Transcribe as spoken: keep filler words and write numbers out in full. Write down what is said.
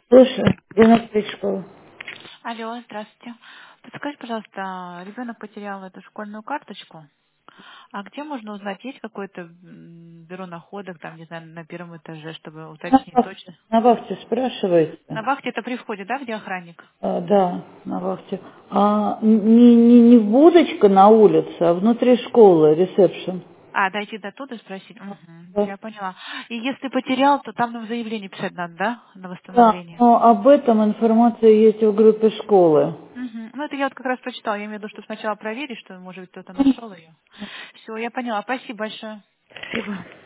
Слушай, двенадцатая школа. Алло, здравствуйте. Подскажите, пожалуйста, ребенок потерял эту школьную карточку. А где можно узнать, есть какое-то м, бюро находок, там, не знаю, на первом этаже, чтобы На уточнить вахте, точно? на вахте спрашиваете? На вахте это при входе, да, где охранник? А, да, на вахте. А не, не, не в будочка на улице, а внутри школы, ресепшн. А, дойти до туда и спросить. Мгм, Да, я поняла. И если потерял, то там нам заявление писать надо, да, на Да, восстановление? но об этом информация есть в группе школы. Мгм. Ну, это я вот как раз прочитала. Я имею в виду, что сначала проверить, что, может быть, кто-то нашел ее. Все, я поняла. Спасибо большое. Спасибо.